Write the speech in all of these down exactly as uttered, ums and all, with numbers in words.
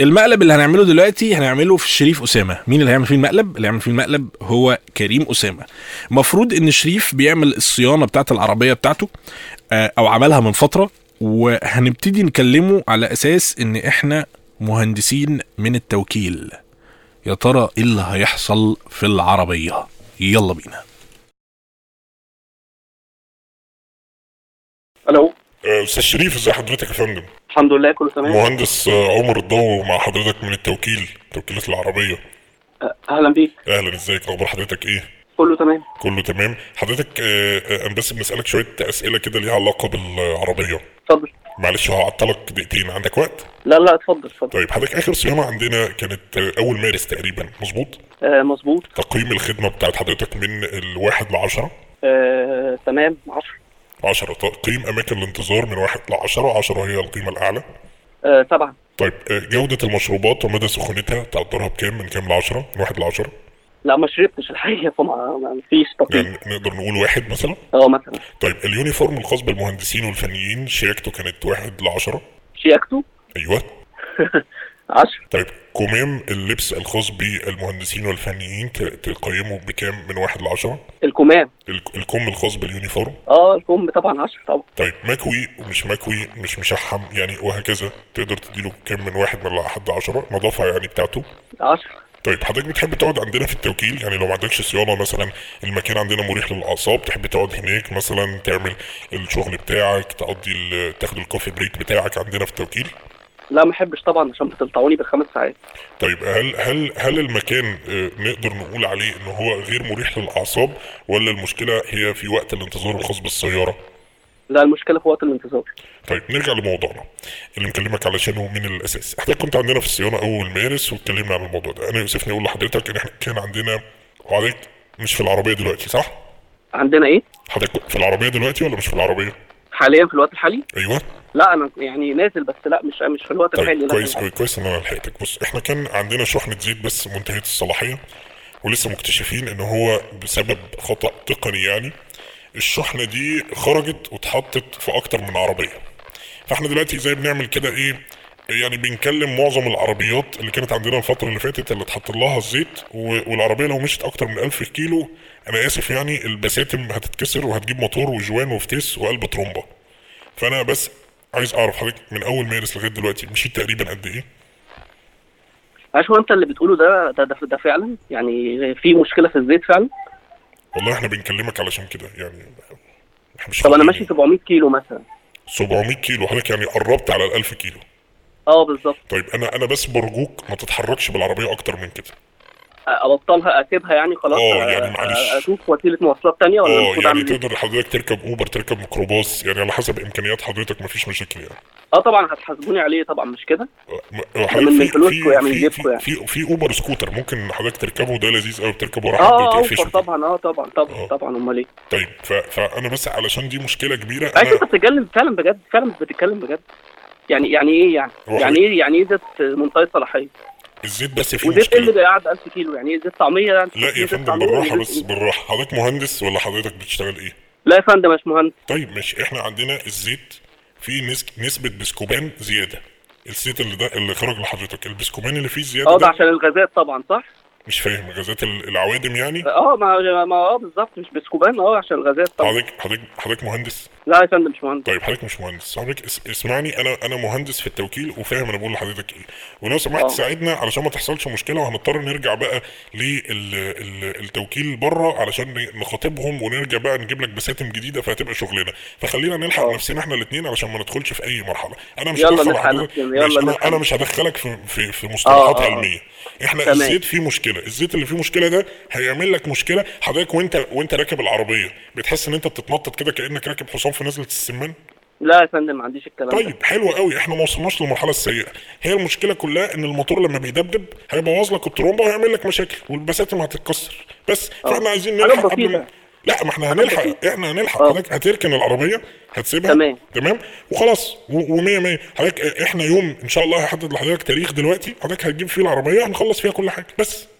المقلب اللي هنعمله دلوقتي هنعمله في شريف أسامة. مين اللي هيعمل فيه المقلب؟ اللي هيعمل فيه المقلب هو كريم أسامة. مفروض ان شريف بيعمل الصيانة بتاعت العربية بتاعته او عملها من فترة، وهنبتدي نكلمه على اساس ان احنا مهندسين من التوكيل. يا ترى ايه اللي هيحصل في العربية؟ يلا بينا. الو استاذ شريف، ازي حضرتك يا فندم؟ الحمد لله كله تمام. مهندس عمر الضو مع حضرتك من التوكيل، توكيلات العربية. اهلا بيك. اهلا، ازيك؟ اخبار حضرتك ايه؟ كله تمام. كله تمام. حضرتك انا بس بنسألك شوية اسئلة كده ليها علاقة بالعربية. اتفضل. معلش هعطلك دقيقتين، عندك وقت؟ لا لا اتفضل اتفضل. طيب حضرتك اخر صيانة عندنا كانت اول مارس تقريبا، مظبوط؟ آه مظبوط. تقييم الخدمة بتاعت حضرتك من الواحد لعشرة؟ آه تمام. عشرة. عشرة. تقييم اماكن الانتظار من واحد لعشرة، عشرة هي القيمة الاعلى. آه طبعا. طيب جودة المشروبات ومدى سخونتها تقدرها بكام من كام لعشرة؟ من واحد لعشرة؟ لا ما شربتش الحقيقة، فما ما فيش تقييم. يعني نقدر نقول واحد مثلا؟ اه مثلا. طيب اليونيفورم الخاص بالمهندسين والفنيين شياكته كانت واحد لعشرة؟ شياكته؟ ايوه. عشرة. طيب كمام اللبس الخاص بالمهندسين والفنيين تقيمه بكام من واحد لعشرة؟ الكمام. الكم الخاص باليونيفورم؟ اه الكم طبعا عشرة طبعا. طيب مكوي ومش مكوي، مش مشحم يعني وهكذا، تقدر تديله كام من واحد من لحد عشرة؟ نظافة يعني بتاعته؟ عشرة. طيب حضرتك بتحب تقعد عندنا في التوكيل؟ يعني لو ما عندكش صيانه مثلا، المكان عندنا مريح للاعصاب، تحب تقعد هناك مثلا تعمل الشغل بتاعك، تقضي تاخد الكوفي بريك بتاعك عندنا في التوكيل؟ لا ما احبش طبعا عشان بتلطعوني بالخمس ساعات. طيب هل هل هل المكان نقدر نقول عليه ان هو غير مريح للاعصاب، ولا المشكله هي في وقت الانتظار الخاص بالسياره؟ لا المشكله في وقت الانتظار. طيب نرجع لموضوعنا اللي مكلمك علشانه من الاساس. احنا كنت عندنا في الصيانه اول مارس واتكلمنا عن الموضوع ده. انا يوسفني اقول لحضرتك ان احنا كان عندنا، وحضرتك مش في العربيه دلوقتي صح؟ عندنا ايه؟ حضرتك في العربيه دلوقتي ولا مش في العربيه؟ حاليا في الوقت الحالي؟ ايوه. لا انا يعني نازل بس لا مش مش في الوقت طيب الحالي. كويس كويس كويس ان انا لحقتك. بص احنا كان عندنا شحنه زيت بس منتهيه الصلاحيه، ولسه مكتشفين ان هو بسبب خطأ تقني يعني الشحنه دي خرجت واتحطت في اكتر من عربيه. فاحنا دلوقتي زي بنعمل كده ايه، يعني بنكلم معظم العربيات اللي كانت عندنا الفتره اللي فاتت اللي اتحط لها الزيت، والعربيه لو مشت اكتر من ألف كيلو انا اسف يعني البساتم هتتكسر وهتجيب موتور وجوان وفتيس وقلب ترومبه. فانا بس عايز اعرف حضرتك من اول مارس لغايه دلوقتي مشيت تقريبا قد ايه؟ عشان انت اللي بتقوله ده ده ده, ده فعلا يعني في مشكله في الزيت فعلا؟ والله احنا بنكلمك علشان كده يعني. طب انا ماشي سبعمية كيلو مثلا. سبعمية كيلو حضرتك يعني قربت على ال ألف كيلو. اه بالظبط. طيب انا انا بس برجوك ما تتحركش بالعربيه اكتر من كده. ابطلها اسيبها يعني خلاص؟ اه يعني معلش اشوف وسيله مواصلات تانية ولا اه يعني تقدر حضرتك تركب اوبر، تركب ميكروباص، يعني على حسب امكانيات حضرتك مفيش مشاكل يعني. اه طبعا هتحاسبوني عليه طبعا مش كده؟ من فلوسكم يعني في في, في في اوبر سكوتر ممكن حضرتك تركبه، ده لذيذ قوي، بتركبه ورا حد وتقفشه. اه طبعا اه طبعا طبعا آه. طبعا امال ايه. طيب فانا بس علشان دي مشكله كبيره. انا انت بتتكلم فعلا بجد، فعلا بتتكلم بجد يعني يعني ايه يعني يعني ايه يعني ايه زيت منتهي الصلاحيه؟ الزيت بس فيه مشكله. وزيت اللي بيقعد ألف كيلو يعني ايه زيت طعميه يعني؟ لا يا فندم بالراحه بس بالراحه. حضرتك مهندس ولا حضرتك بتشتغل ايه؟ لا يا فندم مش مهندس. طيب ماشي. احنا عندنا الزيت فيه نس... نسبه بسكوبان زياده. الزيت اللي ده اللي خرج لحضرتك البسكوبان اللي فيه زياده اه ده عشان الغازات طبعا صح؟ مش فاهم غازات العوادم يعني؟ اه ما ما اه بالظبط مش بسكوبان اه عشان الغازات طبعا. حضرتك حضرتك حضرتك مهندس؟ لا يا فندم مش مهندس. طيب حضرتك مش مهندس. حضرتك اسمعني، انا انا مهندس في التوكيل وفاهم انا بقول لحضرتك ايه، ولو سمحت ساعدنا علشان ما تحصلش مشكله وهنضطر نرجع بقى للتوكيل بره علشان نخاطبهم ونرجع بقى نجيب لك بساتم جديده فهتبقى شغلنا. فخلينا نلحق أوه. نفسنا احنا الاثنين علشان ما ندخلش في اي مرحله. انا مش هدخل حضرتك، انا انا مش هدخلك في في, في مصطلحات علميه. احنا تمام. الزيت فيه مشكله، الزيت اللي فيه مشكله ده هيعمل لك مشكله. حضرتك وانت وانت راكب العربيه بتحس ان انت بتتنطط كده كانك راكب حصان في نزله السمان؟ لا يا فندم ما عنديش الكلام طيب ده. حلو قوي، احنا ما وصلناش للمرحله السيئه. هي المشكله كلها ان الموتور لما بيدبدب هيبوظ لك الترومبه وهيعمل لك مشاكل والبساتم هتتكسر بس. أوه. فاحنا عايزين نلحق قبل. لا ما احنا هنلحق، احنا هنلحق. حضرتك هتركن العربيه هتسيبها تمام تمام وخلاص ومية مية. حضرتك احنا يوم ان شاء الله هحدد لحضرتك تاريخ دلوقتي حضرتك هتجيب فيه العربيه هنخلص فيها كل حاجه بس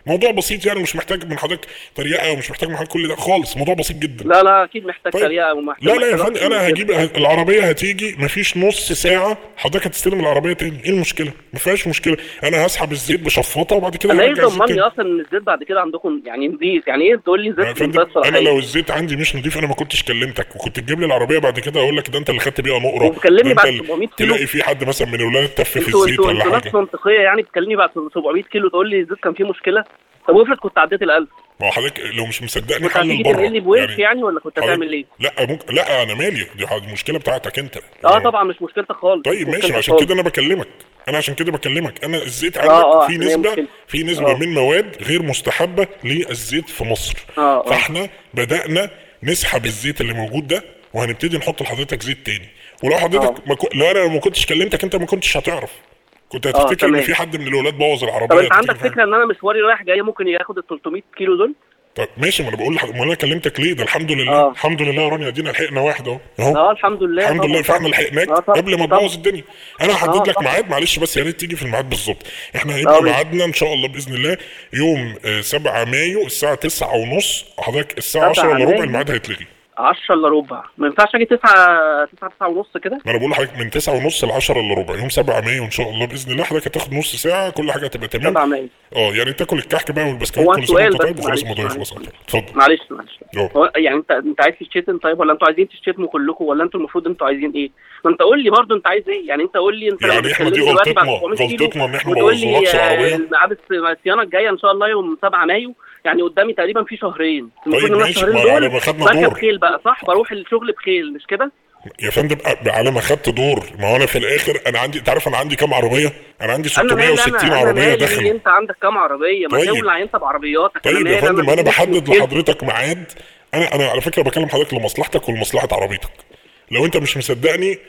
موضوع بسيط يعني، مش محتاج من حضرتك تريقه ومش محتاج من حضرتك كل ده خالص، موضوع بسيط جدا. لا لا اكيد محتاج طيب. تريقه ومحتاج. لا لا يا فندم انا هجيب العربيه، هتيجي مفيش نص ساعه حضرتك هتستلم العربيه تاني. ايه المشكله؟ ما فيهاش مشكله. انا هسحب الزيت بشفاطه وبعد كده انا ايه هرجع الزيت ضمني تاني. اصلا ان الزيت بعد كده عندكم يعني نضيف؟ يعني ايه تقول لي يا زيت فندم ممتاز صلاحيه؟ انا لو الزيت عندي مش نضيف انا ما كنتش كلمتك وكنت تجيب لي العربيه بعد كده اقول لك ده انت اللي خدت بيها نقره، وبتكلمني بعد اللي سبعمية كيلو. تلاقي في حد مثلا من الاولاد تف في انتوا الزيت انتوا ولا انتوا ناس حاجه. منطقيه يعني، بتكلمني بعد سبعمية كيلو تقول لي الزيت كان فيه مشكله؟ طب افرض كنت عديت الألف، ما هو حضرتك لو مش مصدقني كنت حلل هتيجي بره تنقل لي بوش يعني, يعني ولا كنت هتعمل ايه؟ لا ممكن، لا انا مالي، دي المشكله بتاعتك انت. اه طبعا مش مشكلتك خالص. طيب ماشي، عشان كده انا بكلمك، انا عشان كده بكلمك انا الزيت عندك آه آه في نسبه ممكن. في نسبه آه. من مواد غير مستحبه للزيت في مصر. آه آه. فاحنا بدانا نسحب الزيت اللي موجود ده وهنبتدي نحط لحضرتك زيت تاني. ولو حضرتك آه. ما كو... لو انا ما كنتش كلمتك انت ما كنتش هتعرف، كنت آه، هتفتكر ان تمام. في حد من الولاد بوظ العربيه. طب انت عندك هتفتكر فكره ان انا مشواري رايح جاي ممكن ياخد ال ثلاثمية كيلو دول؟ طب ماشي، ما انا بقول لحضرتك، ما انا كلمتك ليه؟ ده الحمد لله. آه. الحمد لله يا رانيا، ادينا لحقنا واحد اهو اهو. اه الحمد لله. الحمد طبعا. لله، فاحنا لحقناك آه، طبعا. قبل ما طبعا. تبوظ الدنيا. انا هحدد آه، لك طبعا. ميعاد، معلش بس يا ريت تيجي في الميعاد بالظبط. احنا هيبقى آه، ميعادنا ان شاء الله باذن الله يوم آه، سبعة مايو الساعه تسعة ونص، حضرتك الساعه عشرة الا ربع مايو. الميعاد هيتلغي. عشرة الا ربع ما ينفعش اجي تسعة تسعة تسعة ونص كده؟ ما انا بقول لحضرتك من تسعة ونص ل عشرة الا ربع يوم سبعة مايو ان شاء الله باذن الله. حضرتك هتاخد نص ساعه، كل حاجه هتبقى تمام. سبعة مايو. اه يعني تاكل الكحك بقى والبسكويت هو كل سنه سؤال وانت بس، طيب، وخلاص معلش، الموضوع معلش. يخلص على طول. اتفضل. معلش معلش اه. هو يعني انت انت عايز تشتم طيب، ولا انتوا عايزين تشتموا كلكم، ولا انتوا المفروض انتوا عايزين ايه؟ ما انت قول لي برضه انت عايز ايه؟ يعني انت قول لي انت يعني احنا دي غلطتنا غلطتنا ان احنا ما بوظناش العربيه. ميعاد الصيانه الجايه ان شاء الله يوم سبعة مايو، يعني قدامي تقريبا في شهرين. طيب إن أنا ماشي، الشهرين ما دول على ما خدنا بركب دور. خيل بقى صح، بروح الشغل بخيل مش كده؟ يا فندم على ما خدت دور، ما هو انا في الاخر انا عندي، انت عارف انا عندي كام عربيه؟ انا عندي انا ستمية وستين عربيه داخل. انت عندك كام عربيه؟ ما طيب. تولع انت بعربياتك. طيب يا فندم انا بحدد لحضرتك ميعاد. انا انا على فكره بكلم حضرتك لمصلحتك ولمصلحه عربيتك. لو انت مش مصدقني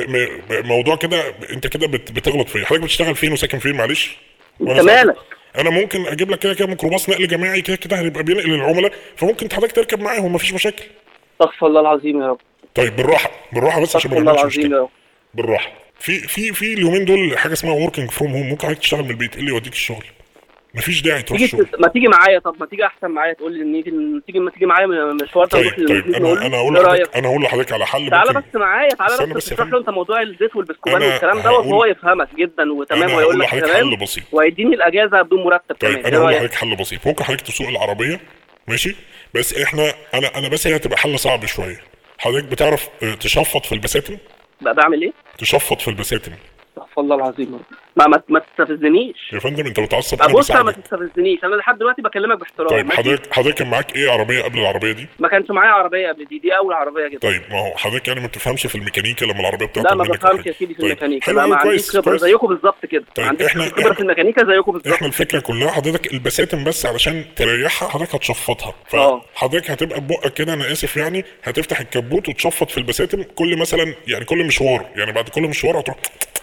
موضوع كده انت كده بت- بتغلط فيا. حضرتك بتشتغل فين وساكن فين معلش؟ انت مالك؟ انا ممكن اجيب لك كده كده ميكروباص نقل جماعي كده كده هيبقى بينقل العملاء، فممكن حضرتك تركب معاهم مفيش مشاكل. استغفر الله العظيم يا رب. طيب بالراحه بالراحه بس عشان استغفر ما الله نعملش العظيم يا مشكله. رب. بالراحه. في في في اليومين دول حاجه اسمها وركينج فروم هوم، ممكن حضرتك تشتغل من البيت. ايه اللي يوديك الشغل؟ مفيش داعي تروح تيجي الشغل. ما تيجي معايا، طب ما تيجي احسن معايا، تقول لي ان نيجي تيجي ما تيجي معايا مشوار. طيب طيب انا انا هقول لحضرتك انا هقول لحضرتك على حل. تعالى ممكن بس معايا، تعالى استنى بس بس يا تشرح له انت موضوع الزيت والبسكوبان أنا والكلام دوت، هقول- وهو يفهمك جدا وتمام، أنا ويقول هقول لك لحضرتك تمام حل بسيط. وهيديني الاجازه بدون مرتب طيب كمان. انا ايه هقول رايك؟ لحضرتك حل بسيط. ممكن حضرتك تسوق العربيه ماشي، بس احنا انا انا بس هي هتبقى حل صعب شويه. حضرتك بتعرف اه، تشفط في البساتم؟ بقى بعمل ايه؟ تشفط في البساتم. استغفر الله العظيم يا رب. ما ما, ما تستفزنيش. يا فندم انت متعصب، انا بص ما بساعدك. تستفزنيش، انا لحد دلوقتي بكلمك باحترام. طيب ماشي؟ حضرتك حضرتك كان معاك ايه عربيه قبل العربيه دي؟ ما كانش معايا عربيه قبل دي، دي اول عربيه جدا. طيب ما هو حضرتك يعني ما بتفهمش في الميكانيكا لما العربيه بتعطل لا ما منك بفهمش حاجة. يا سيدي في طيب. الميكانيكا. حلو لا ما أوي، عنديش كويس خبره كويس. زيكم بالظبط كده. طيب ما عنديش إحنا- خبره في إحنا- الميكانيكا زيكم بالظبط. احنا الفكره كلها حضرتك البساتم بس علشان تريحها حضرتك هتشفطها. اه. فحضرتك هتبقى ببقك كده، انا اسف يعني، هتفتح الكبوت وتشفط في البساتم كل مثلا يعني كل مشوار، يعني بعد كل مشوار هتروح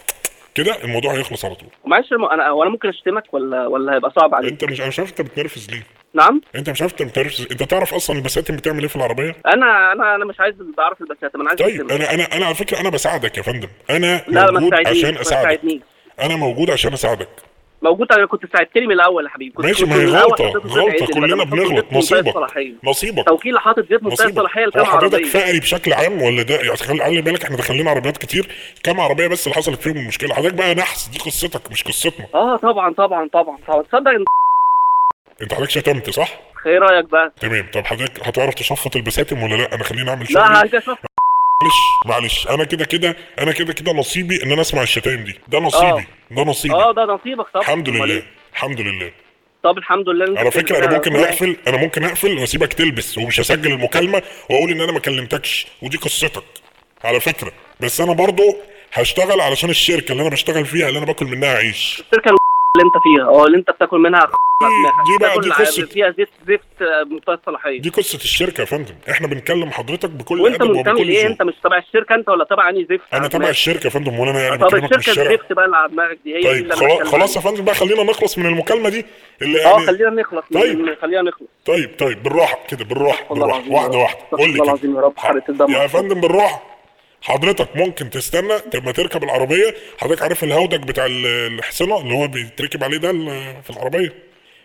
كده الموضوع هيخلص على طول. معلش الم- انا وانا ممكن اشتمك ولا ولا هيبقى صعب عليك؟ انت مش انا مش عارف انت بتنرفز ليه؟ نعم. انت مش عارف انت بتنرفز. انت تعرف اصلا البساتم بتعمل ايه في العربيه؟ انا انا انا مش عايز اعرف البساتم، انا عايز طيب أشتمك. انا انا انا على فكره انا بساعدك يا فندم. انا لا ما موجود تساعدنيش، عشان ما اساعدك. تساعدنيش. انا موجود عشان اساعدك. موجود. انا كنت ساعدتني من الاول يا حبيبي. كنت ماشي، كنت ما هي من الأول غلطه حطيته زيت غلطه عدل، كلنا بدل ما أحط بنغلط. زيت منتهي نصيبك الصلاحية. نصيبك توكيل حاطط زيت منتهي نصيبك. الصلاحيه هو لكام حضرتك عربيه؟ فقري بشكل عام ولا ده؟ يعني خلي خلي بالك احنا داخلين عربيات كتير، كام عربيه بس اللي حصلت فيهم المشكله؟ حضرتك بقى نحس، دي قصتك مش قصتنا. اه طبعا طبعا طبعا طبعا. تصدق انت انت حضرتك شتمت صح؟ ايه رايك بقى؟ تمام. طب حضرتك هتعرف تشفط البساتم ولا لا؟ انا خليني اعمل شغلي. لا هشوف. معلش معلش انا كده كده انا كده كده نصيبي ان انا اسمع الشتايم دي. ده نصيبي. آه. ده نصيبي. اه ده نصيبك طبعا. الحمد أمال لله إيه؟ الحمد لله. طب الحمد لله. إن على أنت فكره انا كده ممكن ربنا- اقفل انا ممكن اقفل واسيبك تلبس ومش هسجل المكالمه واقول ان انا ما كلمتكش، ودي قصتك على فكره. بس انا برضو هشتغل علشان الشركه اللي انا بشتغل فيها اللي انا باكل منها عيش. الشركه اللي انت فيها اه اللي انت بتاكل منها دي بقى دي قصه فيها زيت زفت منتهى الصلاحيه. دي قصه الشركه يا فندم. احنا بنكلم حضرتك بكل وانت ادب منتمي وبكل ليه؟ ذوق. انت مش تبع الشركه انت ولا تبع انهي زفت؟ انا تبع الشركه يا فندم، ولا انا يعني طب بكلمك من الشركه الشارع. الزفت بقى اللي على دماغك دي هي دي طيب اللي خلاص أنا خلاص يا بتكلم فندم بقى خلينا نخلص من المكالمه دي اللي اه يعني. خلينا نخلص. طيب. خلينا نخلص. طيب طيب بالراحه كده بالراحه والله بالراحه العظيم واحده يا رب. واحده. استغفر قول لي الله كده. العظيم يا رب، حرقة الدم. يا فندم بالراحه. حضرتك ممكن تستنى لما تركب العربيه. حضرتك عارف الهودج بتاع ال- الحصنه اللي هو بيتركب عليه ده ال- في العربيه؟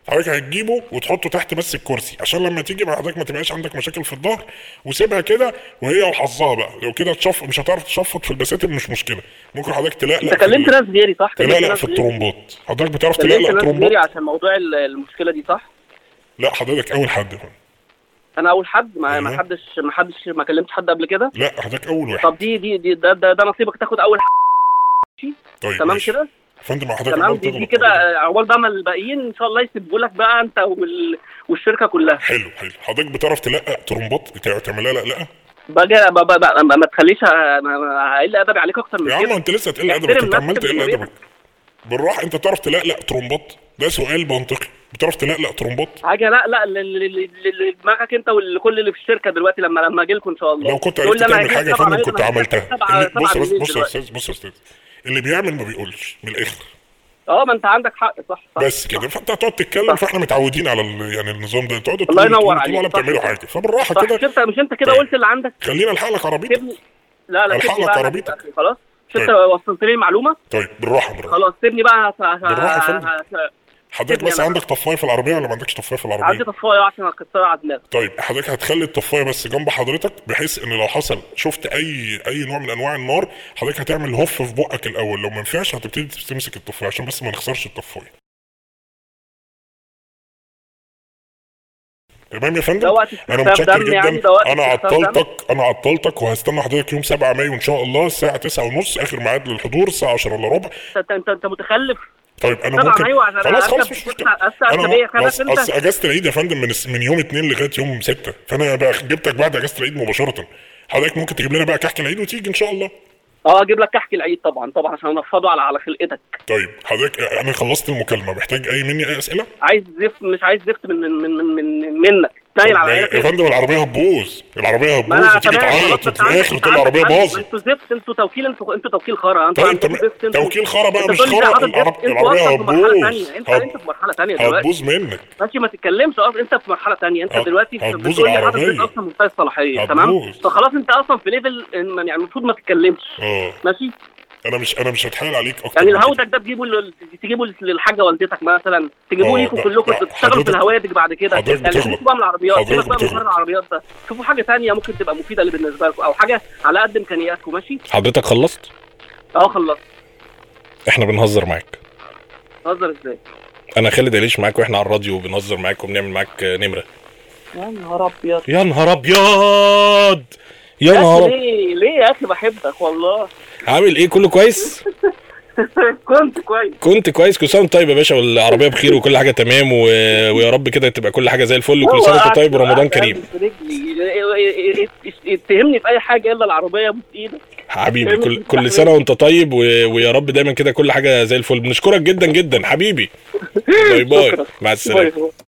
حضرتك هتجيبه وتحطه تحت بس الكرسي عشان لما تيجي مع حضرتك ما تبقاش عندك مشاكل في الظهر، وسيبها كده وهي وحظها بقى. لو كده تشف مش هتعرف تشفط في البساتين مش مشكله، ممكن حضرتك تلقلق. انت كلمت ناس غيري صح؟ تلقلق في الترومبات. حضرتك بتعرف كلمت تلقلق ناس ترومبات؟ غيري عشان موضوع المشكله دي صح؟ لا حضرتك اول حد. انا اول حد؟ ما أيوة. ما حدش ما حدش ما كلمتش حد قبل كده. لا حضرتك اول واحد. طب دي دي, دي ده, ده, ده نصيبك تاخد اول حد. طيب تمام كده يا فندم. حضرتك تمام. دي, دي كده عقبال بقى ما الباقيين ان شاء الله يسيبوا لك بقى انت وال... والشركه كلها. حلو حلو. حضرتك بتعرف تلقق ترومبات؟ تعملها لقلقه بقى بقى بقى ما تخليش هقل ادبي عليك اكتر من كده يا عم. انت لسه هتقل ادبك، انت عمال تقل ادبك بالراحه. انت بتعرف تلقلق ترومبات؟ ده سؤال منطقي. بتعرف تلقلق ترومبات؟ حاجه لا لا اللي دماغك انت والكل اللي في الشركه دلوقتي لما لما اجي لكم ان شاء الله. لو كنت عرفت تعمل حاجه يا فندم كنت عملتها. بص بص بص يا استاذ بص يا استاذ اللي بيعمل ما بيقولش من الاخر. اه ما انت عندك حق. صح صح بس كده. فانت هتقعد تتكلم. فاحنا متعودين على يعني النظام ده. تقعدوا الله ينور عليك ولا بتعملوا حاجه فبالراحه كده. مش انت مش انت كده قلت اللي عندك. خلينا الحق لك عربيتك. لا لا الحق لك عربيتك خلاص. مش انت وصلت لي المعلومه. طيب بالراحه بالراحه. خلاص سيبني بقى. بالراحه يا فندم. حضرتك بس عندك طفايه في العربيه ولا ما عندكش طفايه في العربيه؟ عندي طفايه عشان اكسرها على دماغي. طيب حضرتك هتخلي الطفايه بس جنب حضرتك بحيث ان لو حصل شفت اي اي نوع من انواع النار حضرتك هتعمل هوف في بقك الاول. لو ما ينفعش هتبتدي تمسك الطفايه عشان بس ما نخسرش الطفايه. تمام يا فندم. انا متشكر جدا. يعني انا عطلتك انا عطلتك وهستنى حضرتك يوم سبعة مايو ان شاء الله الساعه تسعة ونص اخر ميعاد للحضور الساعه عشرة الا ربع. انت انت انت متخلف. طيب انا ممكن خلاص خلاص مش مشكله. انا اصل اجازه العيد يا فندم من من يوم اتنين لغايه يوم ستة، فانا بقى جبتك بعد اجازه العيد مباشره. حضرتك ممكن تجيب لنا بقى كحك العيد وتيجي ان شاء الله. اه اجيب لك كحك العيد طبعا طبعا عشان انفضه على على خلقتك. طيب حضرتك انا خلصت المكالمه. محتاج اي مني اي اسئله؟ عايز زفت مش عايز زفت من من من, من منك تايل على عينك يا فندم. العربيه هتبوظ العربيه هتبوظ وتيجي تعيط وفي الاخر تقول العربيه باظت. انتوا زفت. انتوا توكيل انتوا انتوا توكيل خرا. انتوا توكيل خرا بقى مش خرا. العربيه هتبوظ. انت انت في مرحله ثانيه دلوقتي. هتبوظ منك. ماشي ما تتكلمش اصلا. انت في مرحله ثانيه. انت دلوقتي بتقول لي حضرتك اصلا منتهي الصلاحيه. تمام. فخلاص انت اصلا في ليفل يعني المفروض ما تتكلمش. اه ماشي. انا مش انا مش هتحايل عليك اكتر. يعني الهودج ده تجيبه ل... تجيبه للحاجه والدتك مثلا، تجيبوه ليكم كلكم تشتغلوا في الهوادج بعد كده. يعني شوفوا بقى من العربيات. سيبك بقى من العربيات ده. شوفوا حاجه ثانيه ممكن تبقى مفيده اللي بالنسبه لكم او حاجه على قد امكانياتكم. ماشي. حضرتك خلصت؟ اه خلصت. احنا بنهزر معاك. بنهزر ازاي؟ انا خالد عليش معاك واحنا على الراديو وبنهزر معاك وبنعمل معاك نمره. يا نهار ابيض. يا نهار ابيض. يا نهار ليه ليه يا اخي بحبك والله. عامل ايه؟ كله كويس؟ كنت كويس كنت كويس. كل سنه وانت طيب يا باشا والعربيه بخير وكل حاجه تمام و... ويا رب كده تبقى كل حاجه زي الفل. وكل سنه وانت طيب ورمضان كريم. اتهمني في اي حاجه الا العربيه ابوس ايدك حبيبي. كل كل سنه وانت طيب و... ويا رب دايما كده كل حاجه زي الفل. بنشكرك جدا جدا حبيبي. باي باي. مع السلامه.